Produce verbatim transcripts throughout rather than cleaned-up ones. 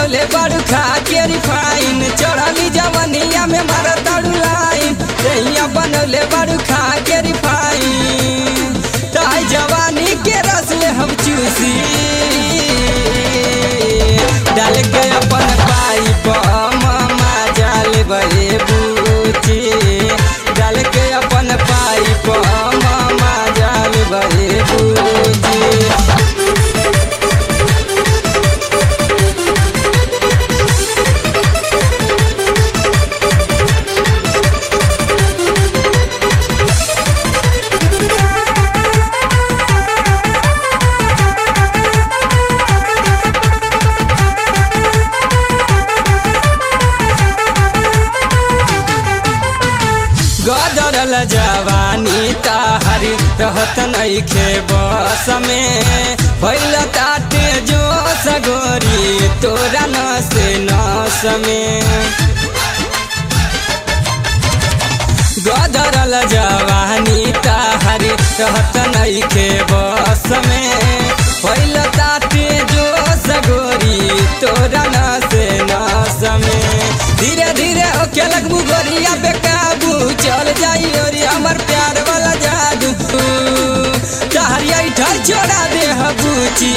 बनौले बड़ू खा के रिफाइन चढ़ली जवनिया में मारा ताड़ू लाइन दहिया बनौले बड़ू खा के रिफाइन ताई जवानी के रस ले हम चूसी डाल के अपन पाइप मामा जाल बे बूची डाल के अपन पाइप मामा जाल बे बूची। गदरल जवानी ताहरी रहत नइखे बस में भइल ताते जो सगोरी तोरा नस नस में गदरल जवानी ताहरी रहत नइखे बस में भइल ताते जो सगोरी तोरा नस नस में धीरे धीरे ओके लगबू गोरिया बेकाबू चल जाई ओरी हमर प्यार वाला जादू तहरिया ठर छोड़ा दे हबूची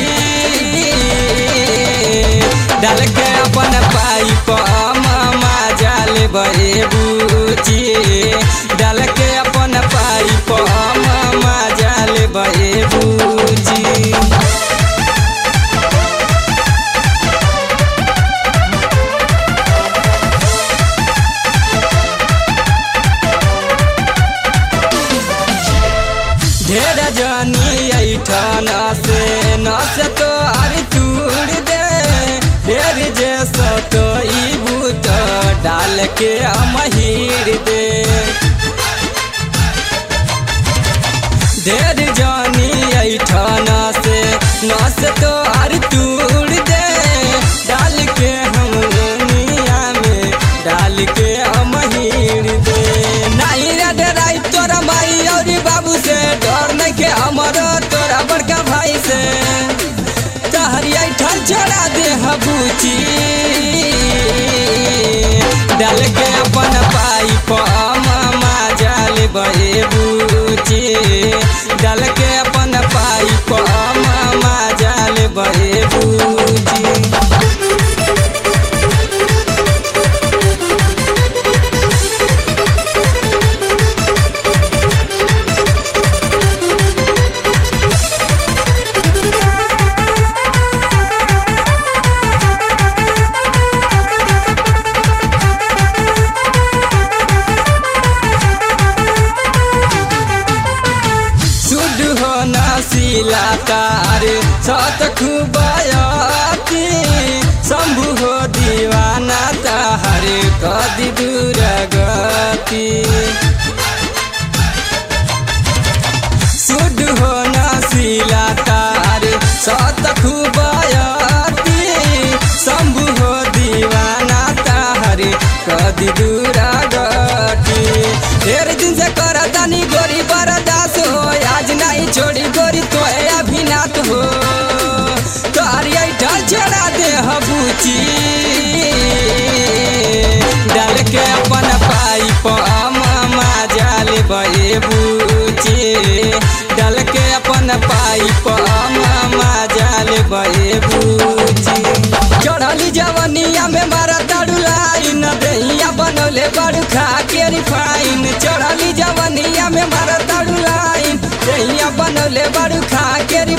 डाल के अपन पाइप मामा जाल बे बूची डाल के अपन पाइप मामा जाल बे बूची। ढेर जानी ऐठन से नस तो आर तूड़ दे ढेर जैसा तो ई बूत डाल के अमहीर दे ढेर जानी ऐठन से नस तो आर तूड़ दे डाल के हम दुनिया में डाल के अमहीर दे नहीं रे डराई तोरा माई और बाबू से डर नहीं के हमारा तोरा बड़का भाई से तहरिया ठर छोड़ा दे हबूची डाल के अपन पाइप मामा जाल बे बूची डाल के अपन पाइप मामा जाल बे बूची। नसीला तार सत खुबायाती शंभु हो दीवाना तार कदी दूर गति सुध हो नसीला तार सत खुबायाती शंभु हो दीवाना तार कदी दूर गति ढेर दिन से कर दानी गोरी बरदास हो आज नहीं छोड़ी गोरी तो अभिनात हो तोहरिया ठर छोड़ा दे हबूची डाल के अपन पाइप मामा जाल बे बूची डाल के अपन पाइप मामा जाल बे बूची चढ़ली जवनिया में मारा ताड़ू लाइन दहिया बनौले बड़ू खा के रिफाइन चढ़ली जवनिया में मारा ताड़ू लाइन दहिया बनौले बड़ू खा के